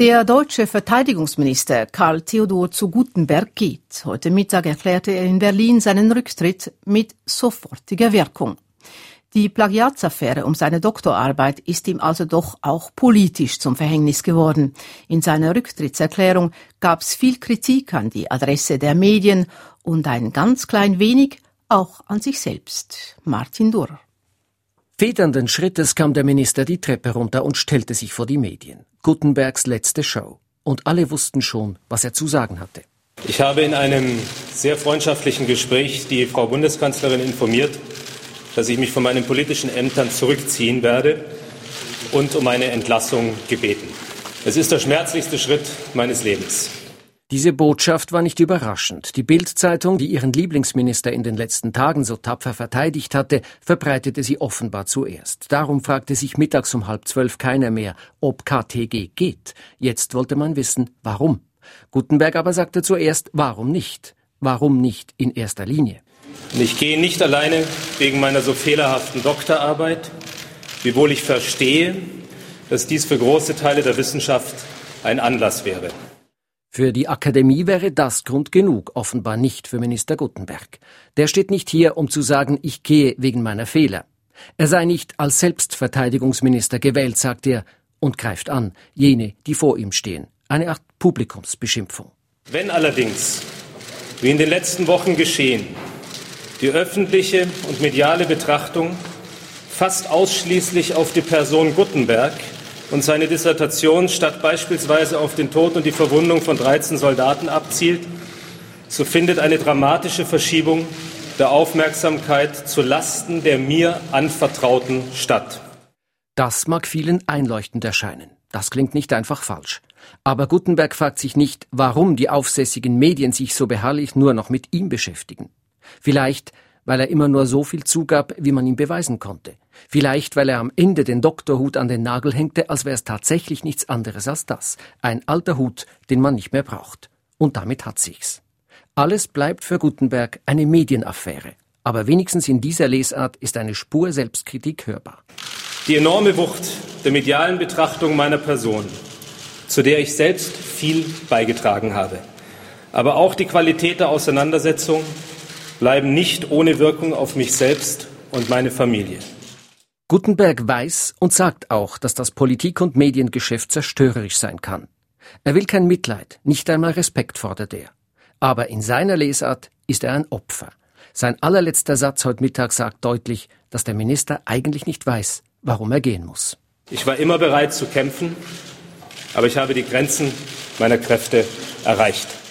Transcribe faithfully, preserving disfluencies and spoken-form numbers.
Der deutsche Verteidigungsminister Karl Theodor zu Guttenberg geht. Heute Mittag erklärte er in Berlin seinen Rücktritt mit sofortiger Wirkung. Die Plagiatsaffäre um seine Doktorarbeit ist ihm also doch auch politisch zum Verhängnis geworden. In seiner Rücktrittserklärung gab es viel Kritik an die Adresse der Medien und ein ganz klein wenig auch an sich selbst. Martin Durr. Federnden Schrittes kam der Minister die Treppe runter und stellte sich vor die Medien. Guttenbergs letzte Show. Und alle wussten schon, was er zu sagen hatte. Ich habe in einem sehr freundschaftlichen Gespräch die Frau Bundeskanzlerin informiert, dass ich mich von meinen politischen Ämtern zurückziehen werde und um eine Entlassung gebeten. Es ist der schmerzlichste Schritt meines Lebens. Diese Botschaft war nicht überraschend. Die Bild-Zeitung, die ihren Lieblingsminister in den letzten Tagen so tapfer verteidigt hatte, verbreitete sie offenbar zuerst. Darum fragte sich mittags um halb zwölf keiner mehr, ob K T G geht. Jetzt wollte man wissen, warum. Guttenberg aber sagte zuerst, warum nicht? Warum nicht in erster Linie? Ich gehe nicht alleine wegen meiner so fehlerhaften Doktorarbeit, wiewohl ich verstehe, dass dies für große Teile der Wissenschaft ein Anlass wäre. Für die Akademie wäre das Grund genug, offenbar nicht für Minister Guttenberg. Der steht nicht hier, um zu sagen, ich gehe wegen meiner Fehler. Er sei nicht als Selbstverteidigungsminister gewählt, sagt er, und greift an, jene, die vor ihm stehen. Eine Art Publikumsbeschimpfung. Wenn allerdings, wie in den letzten Wochen geschehen, die öffentliche und mediale Betrachtung fast ausschließlich auf die Person Guttenberg und seine Dissertation statt beispielsweise auf den Tod und die Verwundung von dreizehn Soldaten abzielt, so findet eine dramatische Verschiebung der Aufmerksamkeit zu Lasten der mir Anvertrauten statt. Das mag vielen einleuchtend erscheinen. Das klingt nicht einfach falsch. Aber Guttenberg fragt sich nicht, warum die aufsässigen Medien sich so beharrlich nur noch mit ihm beschäftigen. Vielleicht, weil er immer nur so viel zugab, wie man ihm beweisen konnte. Vielleicht, weil er am Ende den Doktorhut an den Nagel hängte, als wäre es tatsächlich nichts anderes als das. Ein alter Hut, den man nicht mehr braucht. Und damit hat sich's. Alles bleibt für Guttenberg eine Medienaffäre. Aber wenigstens in dieser Lesart ist eine Spur Selbstkritik hörbar. Die enorme Wucht der medialen Betrachtung meiner Person, zu der ich selbst viel beigetragen habe, aber auch die Qualität der Auseinandersetzung bleiben nicht ohne Wirkung auf mich selbst und meine Familie. Guttenberg weiß und sagt auch, dass das Politik- und Mediengeschäft zerstörerisch sein kann. Er will kein Mitleid, nicht einmal Respekt fordert er. Aber in seiner Lesart ist er ein Opfer. Sein allerletzter Satz heute Mittag sagt deutlich, dass der Minister eigentlich nicht weiß, warum er gehen muss. Ich war immer bereit zu kämpfen, aber ich habe die Grenzen meiner Kräfte erreicht.